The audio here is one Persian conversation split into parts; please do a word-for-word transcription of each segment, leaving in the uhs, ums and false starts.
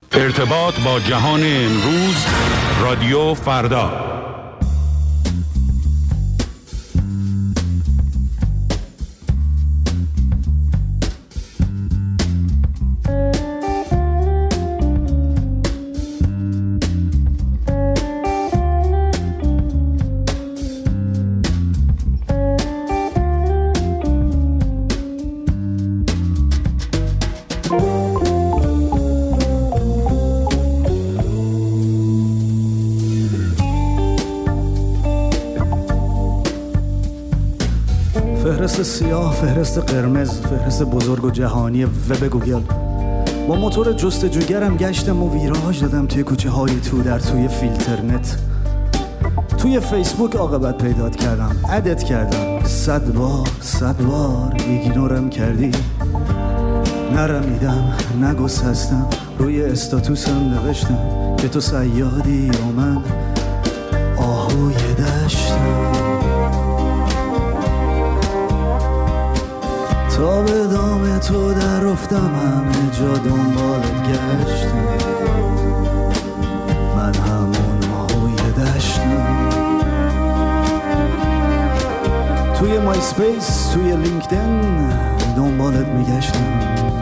ارتباط با جهان امروز، رادیو فردا. فهرست سیاه، فهرست قرمز، فهرست بزرگ و جهانی وب گوگل. با موتور جستجوگرم گشتم و ویراژ دادم توی کوچه های تو در توی فیلترنت. توی فیسبوک عاقبت پیدات کردم، ادت کردم، صد بار صد بار ایگنورم کردی. نرمیدم، نگسستم، روی استاتوسم نوشتم که تو صیادی و من آهوی دشتم. تا به دام تو در افتم، همه جا دنبالت گشتم، من همون آهوی دشتم. توی مای سپیس، توی لینکدین دنبالت میگشتم.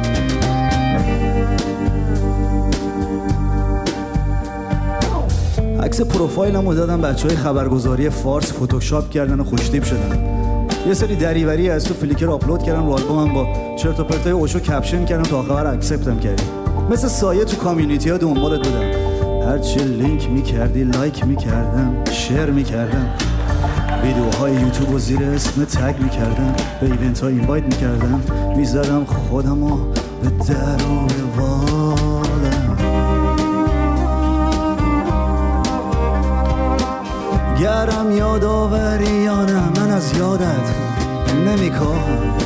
عکس پروفایلم رو دادم بچه های خبرگزاری فارس، فتوشاپ کردن و خوشتیپ شدن. یه سری دریوری از تو فلیکر آپلود کردم رو آلبومم، با چرت و پرتای اوشو کپشن کردم تا آخر اکسپتم کردی. مثل سایه تو کامیونیتی ها دنبالت بودم، هرچی لینک میکردی لایک میکردم، شیر میکردم، ویدیوهای یوتیوب رو زیر اسم تگ میکردم، به ایونت ها اینوایت میکردم، میزدم خودم رو به در و بالم. گرم یادآوریانم، من از یادت نمیکاهم،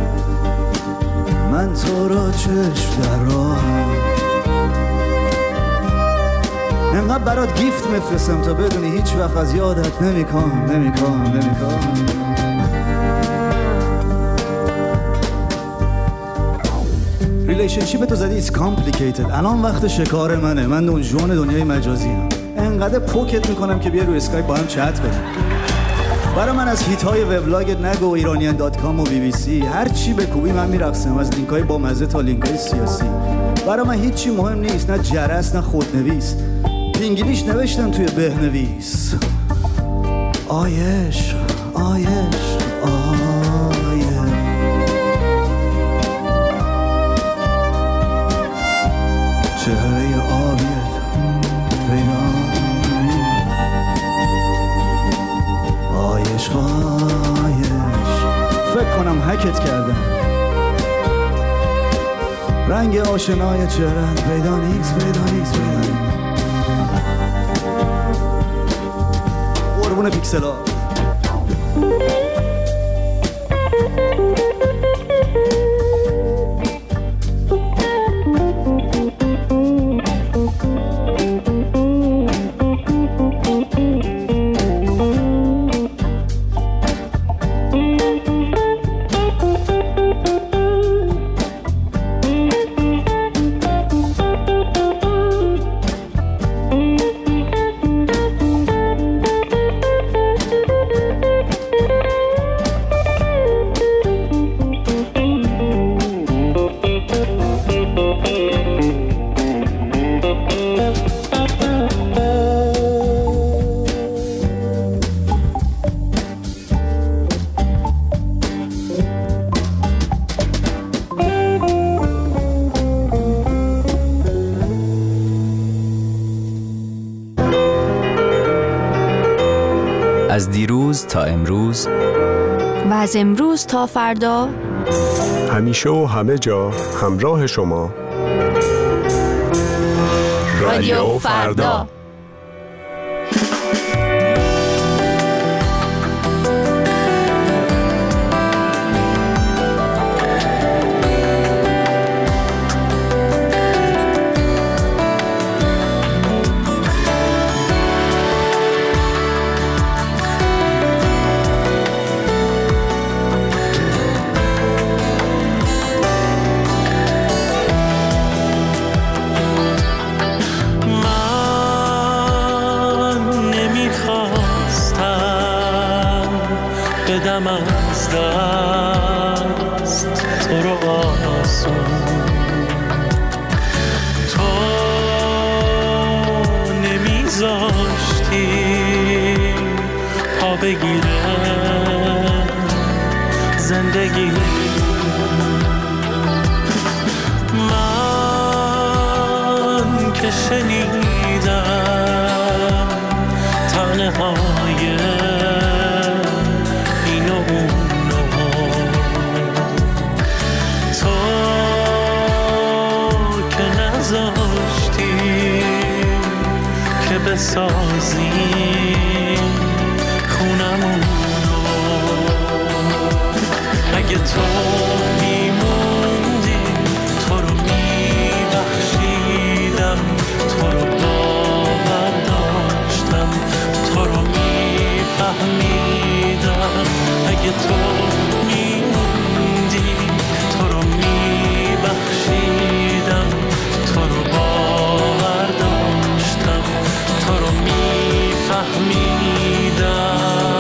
من تو را چشم در راهم. انقدر برات گیفت میفرستم تا بدونی هیچ وقت از یادت نمیکاهم نمیکاهم نمیکاهم. ریلیشنشیپ تو زدی it's complicated. الان وقت شکار منه، من دون جوان دنیای مجازی هم. انقدر پوکت میکنم که بیا روی اسکایپ با هم چت کنیم. برای من از هیت های وبلاگت نگو، ایرانیان دات کام و بی بی سی، هر چی بکوبی من میرقصم، از لینک های با مزه تا لینک های سیاسی. برای من هیچی مهم نیست، نه جرس نه خودنویس. انگلیش نوشتم توی بهنویس. آیش آیش آیش چهره آبیت پیدا، آیش آیش. فکر کنم هکت کردم، رنگ آشنای چهره‌ات پیدا نیست پیدا نیست پیدا نیست. قربون پیکسلا. از دیروز تا امروز و از امروز تا فردا، همیشه و همه جا همراه شما، رادیو فردا. میدم از دست تو رو آسون. تو نمیذاشتی پا بگیره زندگی. من که شنیدم تنه های این و اونو، تو که نذاشتی که بسازی خونمونو. اگه تو میموندی تو رو میبخشیدم، تو رو باور داشتم، تو رو میفهمیدم. اگه تو میموندی تو رو میبخشیدم، تو رو باور داشتم، تو رو میفهمیدم.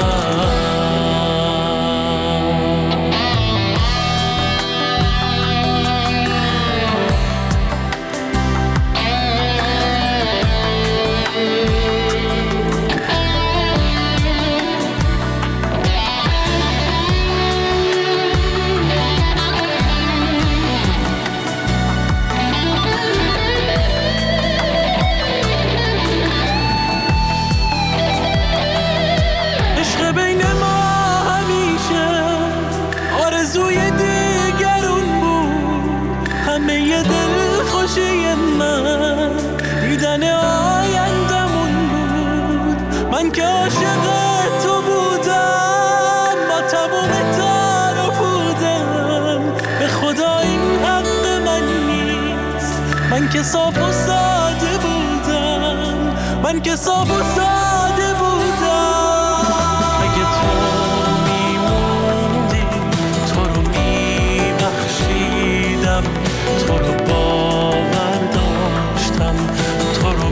دیدن آیندمون بود، من که عاشق تو بودم، با تموم تار و پودم. به خدا این حق من نیست، من که صاف و ساده بودم، من که صاف و ساده بودم. اگه تو میموندی تو رو میبخشیدم، تو رو باور داشتم، تو رو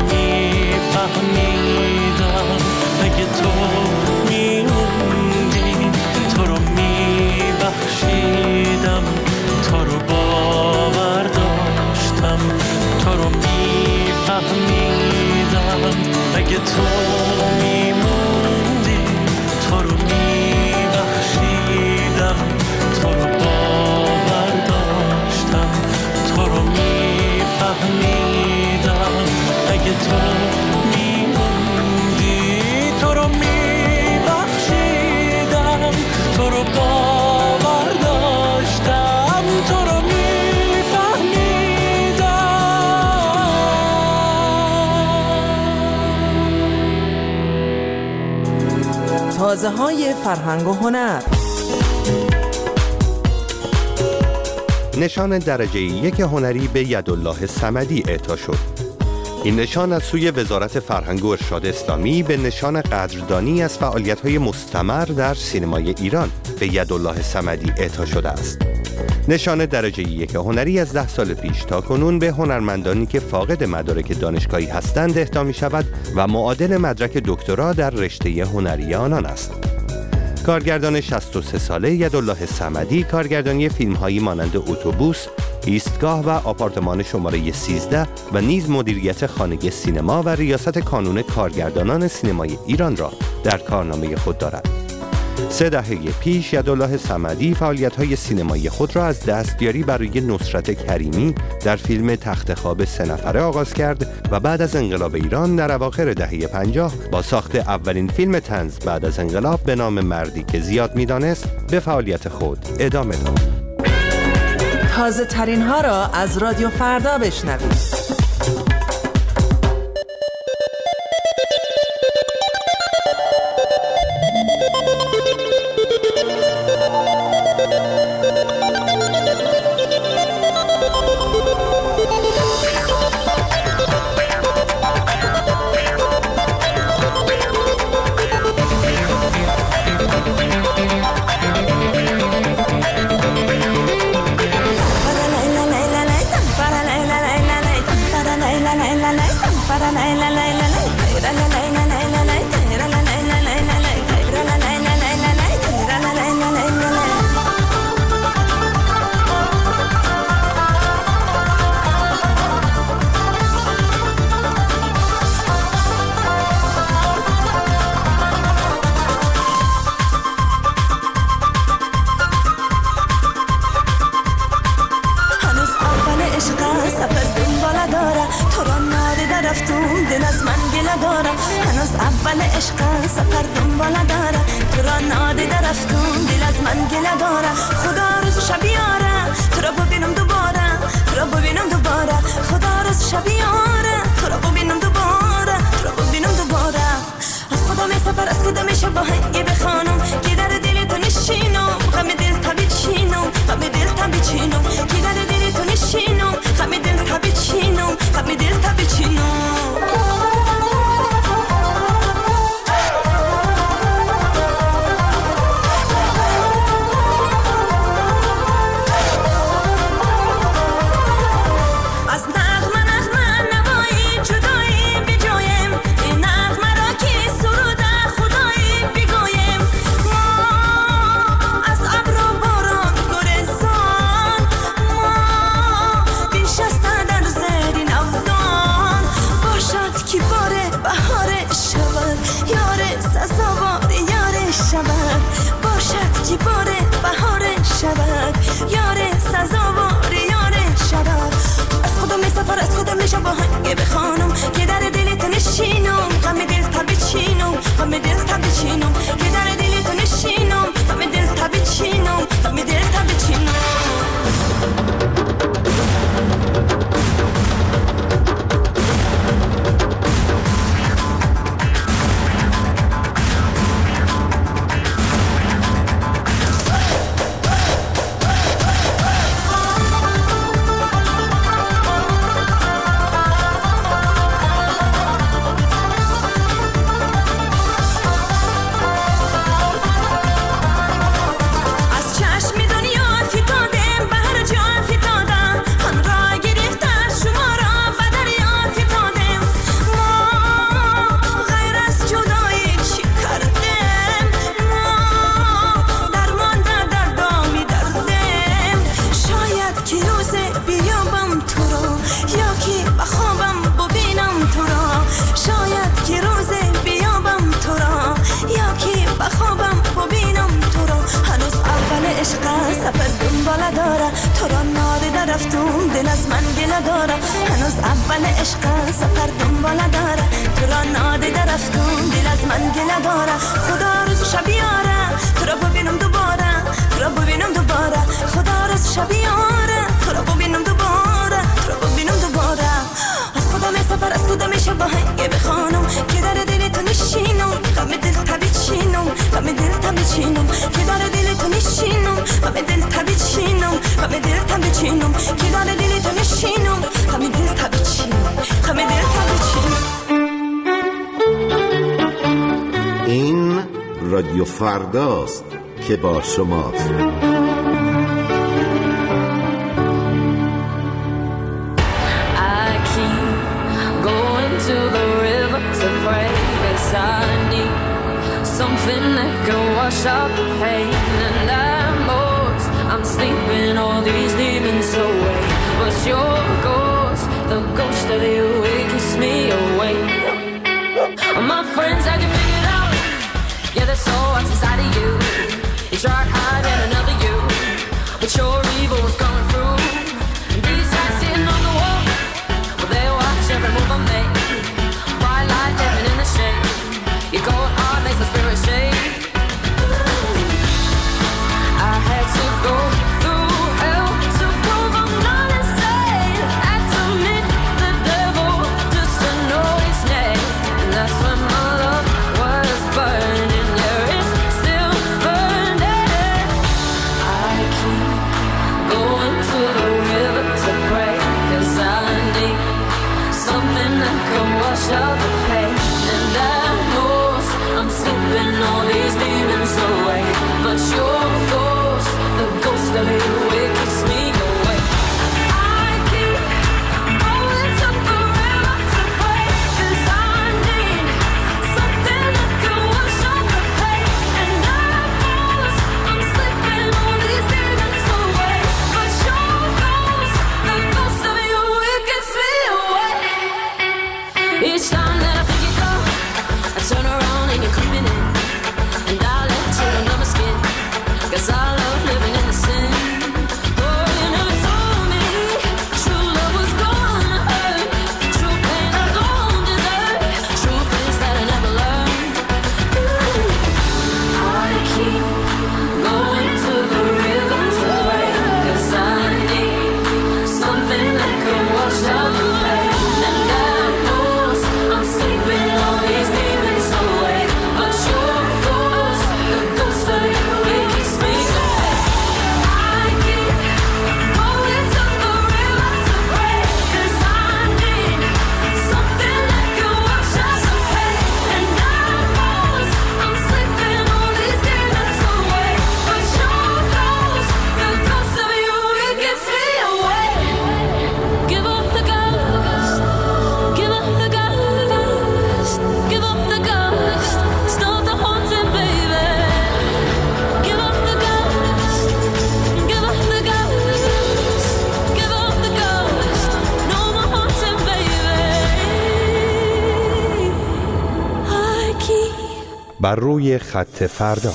میفهمیدم. اگه تو میموندی تو رو میبخشیدم، تو رو باور داشتم، تو رو میفهمیدم. اگه تو میموندی تو رو میبخشیدم، تو رو باور داشتم، تو رو میفهمیدم. اگه تو میموندی تو رو میبخشیدم، تو رو باور داشتم، تو رو میفهمیدم. تازه های فرهنگ و هنر. نشان درجه یک هنری به یدالله صمدی اعطا شد. این نشان از سوی وزارت فرهنگ و ارشاد اسلامی به نشان قدردانی از فعالیت‌های مستمر در سینمای ایران به یدالله صمدی اعطا شده است. نشان درجه یک هنری از ده سال پیش تا کنون به هنرمندانی که فاقد مدارک دانشگاهی هستند اهدا می‌شود و معادل مدرک دکترا در رشته هنری آنان است. کارگردان شصت و سه ساله یدالله صمدی کارگردانی فیلم‌هایی مانند اتوبوس، ایستگاه و آپارتمان شماره سیزده و نیز مدیریت خانه سینما و ریاست کانون کارگردانان سینمای ایران را در کارنامه خود دارد. سه دهه پیش یدالله صمدی فعالیت‌های سینمایی خود را از دستیاری برای نصرت کریمی در فیلم تخت خواب سه نفره آغاز کرد و بعد از انقلاب ایران در اواخر دهه پنجاه با ساخت اولین فیلم طنز بعد از انقلاب به نام مردی که زیاد می‌دانست به فعالیت خود ادامه داد. تازه ترین ها را از رادیو فردا بشنوید. رفتم دل از من گله داره هنوز اول عشق سفر دنبال داره تو را نادیده رفتم دل از من گله داره خدا روز شب یاره تو را ببینم دوباره تو را ببینم دوباره خدا روز شب یاره تو را ببینم دوباره تو را ببینم دوباره از خدا می سفر از خدا می شب آهنگی بخوانم که در دل تو نشینم غم دل تبی چینم غم دل تبی چینم که در دل تو نشینم غم دل تبی چینم غم دل تبی چینم از خودم میشه با هنگه بخوانم که در دل تو نشینم غم دل تبی چینم غم دل تبی چینم که در دل تو نشینم غم دل تبی چینم غم دل تبی چینم رادیو فرداست که با شماست. Something that can wash out the pain and I'm lost. I'm sleeping all these demons away. But your ghost, the ghost of you, it keeps me awake. My friends, I can figure it out. Yeah, there's so much inside of you. You tried hiding another you, but your evil was coming through. And these guys sitting on the wall, well, they watch every move I make. Bright light living in the shade. Your cold heart makes my spirit shake. I had to go through hell to prove I'm not insane. Had to meet the devil just to know his name. And that's when my love was burning. Yeah, it's still burning. I keep going to the river to pray, 'cause I need something that can wash out the pain. And I I'm sleeping all these demons away, but your ghost, the ghost of you, it keeps me awake. I keep going to the river to pray, 'cause I need something that can wash out the pain. And I knows I'm sleeping all these demons away, but your ghost, the ghost of you, it keeps me awake. Each time that I think you go, I turn around and you're coming in, and I let you under my skin, 'cause I love living in the sin. بر روی خط فردا.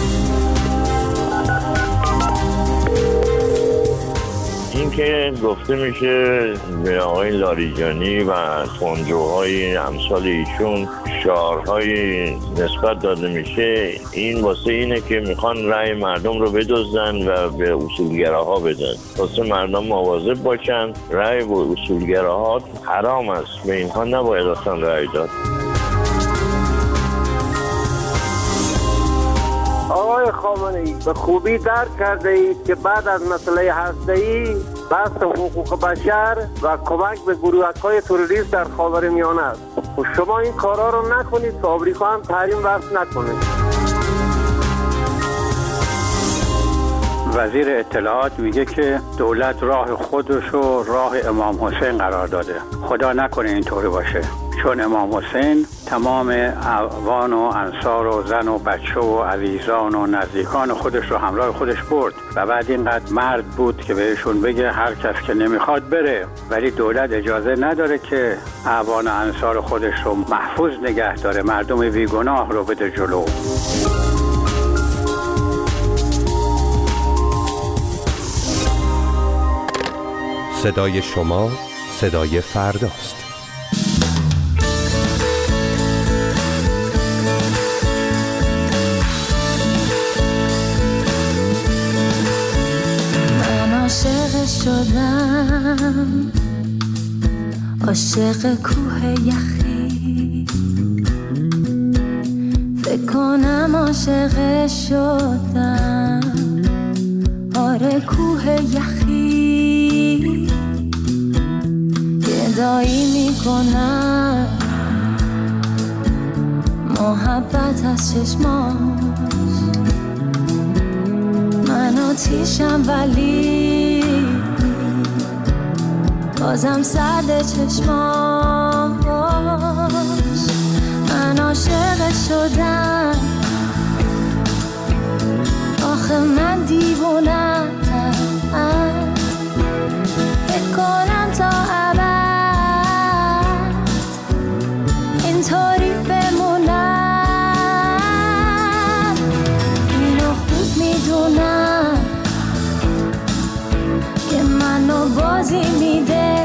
این که گفته میشه به آقای لاریجانی و خونجوهای امثال ایشون شعارهای نسبت داده میشه، این واسه اینه که میخوان رأی مردم رو بدزدن و به اصولگراها بدن، واسه مردم مواظب باشن. رأی به اصولگراها حرام است، به اینها نباید اصلا رأی داد. آقای خامنه‌ای به خوبی درک کرده اید که بعد از مسئله هسته‌ای بحث حقوق بشر و کمک به گروه‌های تروریست در خاورمیانه است. و شما این کارا رو نکنید که آمریکا هم تحریم وضع نکنه. وزیر اطلاعات میگه که دولت راه خودش رو راه امام حسین قرار داده. خدا نکنه اینطوری باشه، چون امام حسین تمام اعوان و انصار و زن و بچه و عزیزان و نزدیکان خودش رو همراه خودش برد و بعد اینقدر مرد بود که بهشون بگه هر کس که نمیخواد بره، ولی دولت اجازه نداره که اعوان و انصار خودش رو محفوظ نگه داره، مردم بیگناه رو بده جلو. صدای شما صدای فرداست. من عاشق شدم، عاشق کوه یخی، فکر کنم عاشق شدم، آره کوه یخی گدایی میکنم، محبت از چشماش، من آتیشم ولی بازم سرد چشماش. من عاشق شدم، آخه من دیوونم، فکر کنم تا ابد اینطوری بمونم. اینو خوب میدونم که منو بازی میده،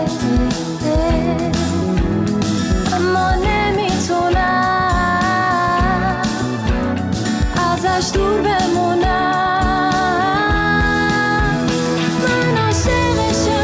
اما نمیتونم ازش دور بمونم. من عاشق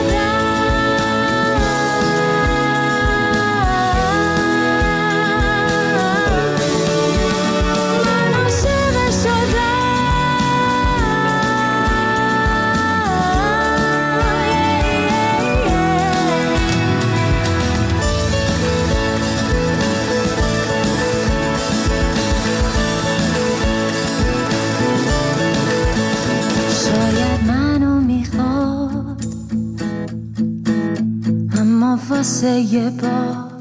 واسه یه بار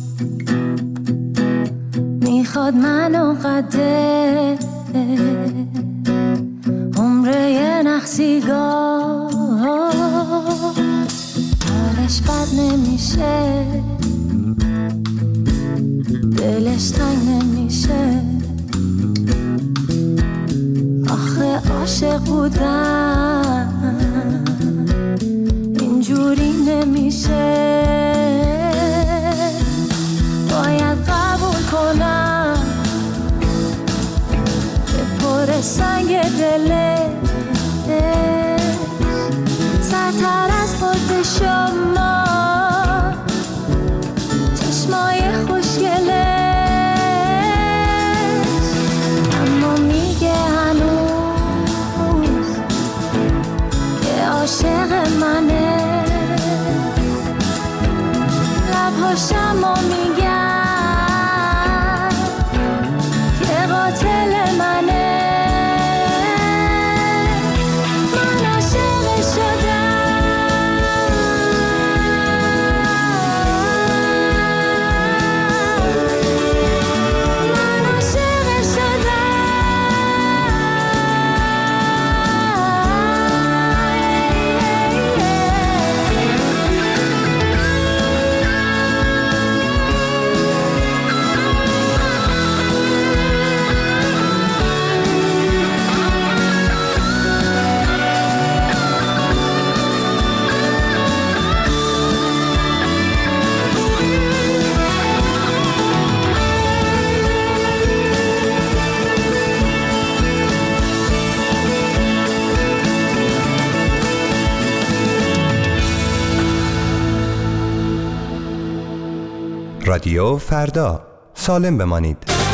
میخواد منو قده عمره یه نخسیگاه، حالش بد نمیشه، دلش تنگ نمیشه، آخه عاشق بودم اینجوری نمیشه. باید قبول کنم که پر سنگ دلش سرتر از خود شما، چشمای خوشگلش، اما میگه هنوز که عاشق منه. لبهاشم و میگن که قاتل منه. من عاشق شدم، من عاشق شدم. رادیو فردا، سالم بمانید.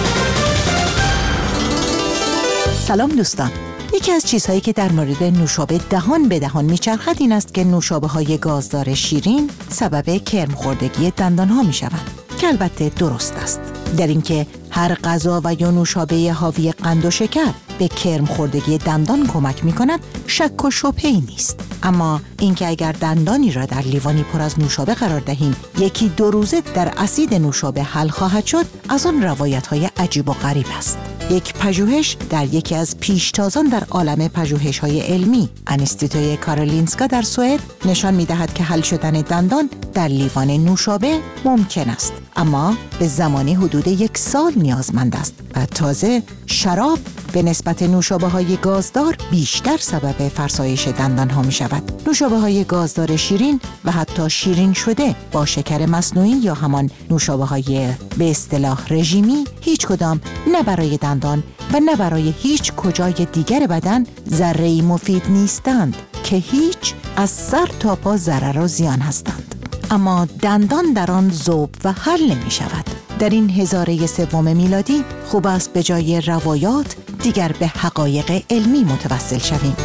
سلام دوستان. یکی از چیزهایی که در مورد نوشابه دهان به دهان میچرخد این است که نوشابه های گازدار شیرین سبب کرم خوردگی دندان ها میشوند، که البته درست است. در اینکه هر غذا و یا نوشابه حاوی قند و شکر به کرم خوردگی دندان کمک میکند شک و شبهه‌ای نیست. اما اینکه اگر دندانی را در لیوانی پر از نوشابه قرار دهیم یکی دو روزه در اسید نوشابه حل خواهد شد، از آن روایت‌های عجیب و غریب است. یک پژوهش در یکی از پیشتازان در عالم پژوهش‌های علمی انستیتوی کارولینسکا در سوئد نشان می‌دهد که حل شدن دندان در لیوان نوشابه ممکن است، اما به زمانی حدود یک سال نیازمند است و تازه شراب به نسبت نوشابه‌های گازدار بیشتر سبب فرسایش دندان‌ها می‌شود. نوشابه‌های گازدار شیرین و حتی شیرین شده با شکر مصنوعی یا همان نوشابه‌های به اصطلاح رژیمی هیچ کدام نه برای دندان و نه برای هیچ کجای دیگر بدن ذره‌ای مفید نیستند که هیچ از سر تا پا ضرر و زیان هستند. اما دندان در آن ذوب و حل نمی شود. در این هزاره سوم میلادی خوب است به جای روایات دیگر به حقایق علمی متوسل شویم.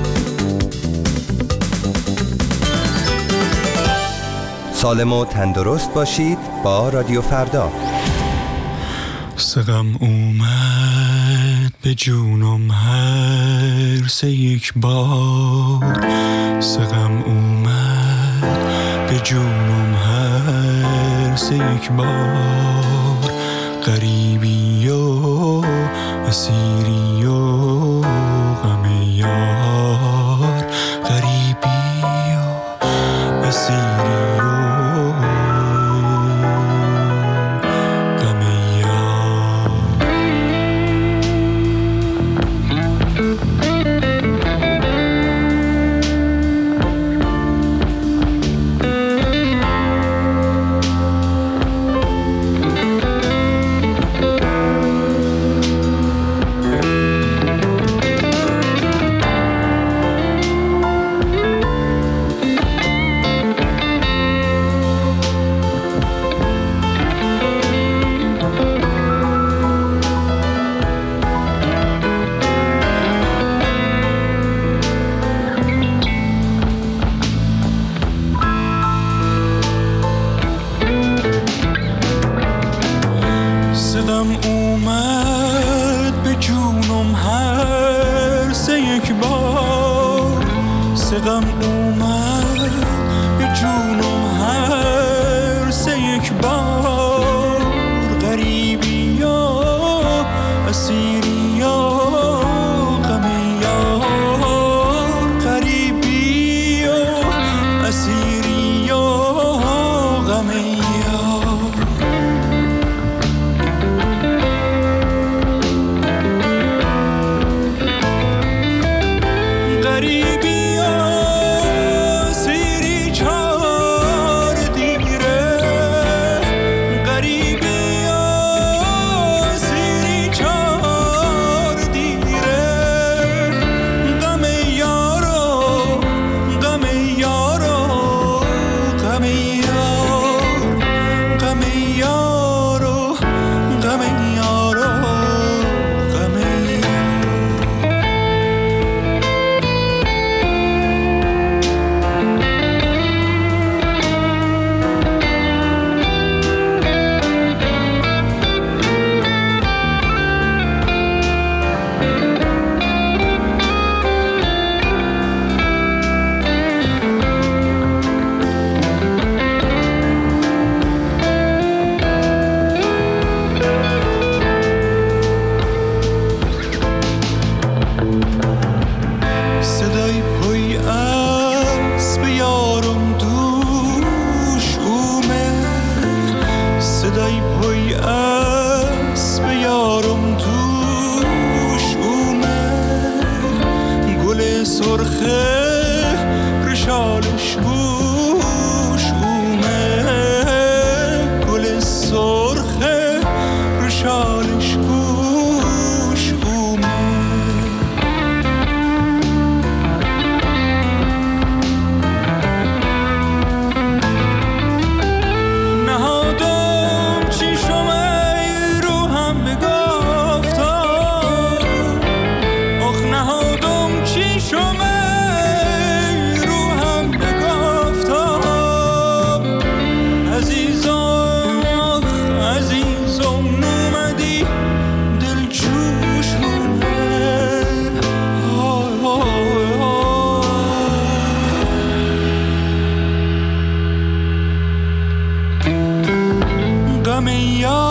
سالم و تندرست باشید با رادیو فردا. سقم اومد به جونم هر سه یک بار، سقم اومد به جونم هر سه یک بار، غریبی و اسیری و غم یار، غریبی و اسیری این یار